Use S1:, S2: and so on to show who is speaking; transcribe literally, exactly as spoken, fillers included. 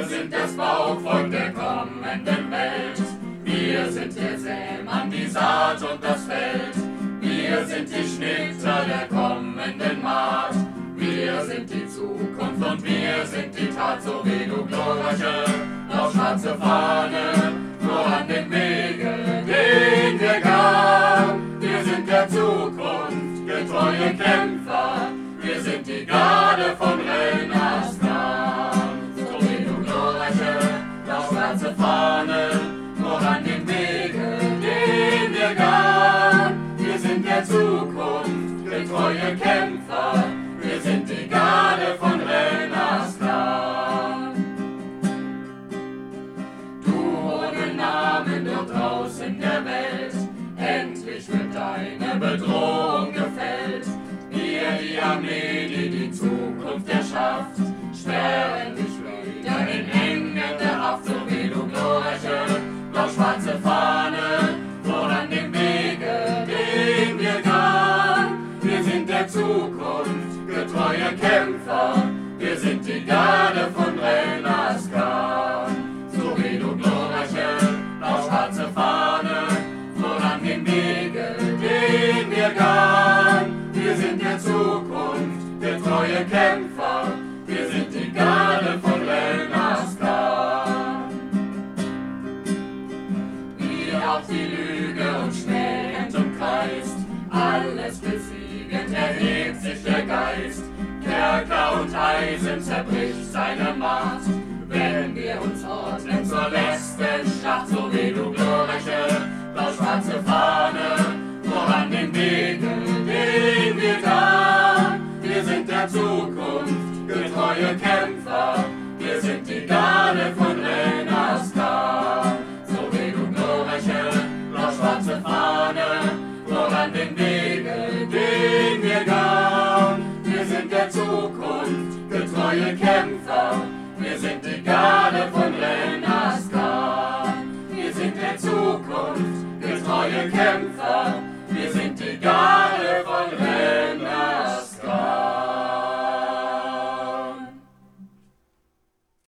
S1: sind das Bauvolk der kommenden Welt. Wir sind der Sämann, die Saat und das Feld. Wir sind die Schnitter der kommenden Maat. Wir sind die Zukunft und wir sind die Tat, so wie du glorreiche, auf schwarze Fahne, voran den Wege, den wir gaben. Wir sind der Zukunft, getreue Kämpfer. Wir sind die Garde von Rennastan. So wie du glorreiche, auf schwarze Fahne, voran den Wege, den wir gaben. Wir sind der Zukunft, getreue Kämpfer. Wir sind die Garde von Rennastan. Du ohne Namen dort draußen der Welt, endlich wird deine Bedrohung gefällt. Wir, die Armee, die die Zukunft erschafft, sperren dich wieder in engende Haft, so wie du glorreiche, blau-schwarze Fahne, voran dem Wege, den wir gehen. Wir sind der Zukunft, getreue Kämpfer, wir sind die Garde von Rennastan. So wie du glorreiche, blau-schwarze Fahne, voran dem Wege, den wir gehen. Wir sind der Zukunft, getreue Kämpfer, wir sind die Garde von Rennastan. Wie auch die Lüge und schmähend umkreist, alles besiegend erhebt sich der Geist. Kerker und Eisen zerbricht seine Macht, wenn wir uns ordnen zur letzten Schlacht. So wie du glorreiche, blau-schwarze Fahne, voran den Wege, den wir gehen. Wir sind der Zukunft, getreue Kämpfer, wir sind die Garde von Rennastan. So wie du glorreiche, blau-schwarze Fahne, voran den Wege, den wir gehen. Wir sind der Zukunft, getreue Kämpfer, wir sind die Garde von Rennastan. Wir sind der Zukunft, getreue Kämpfer.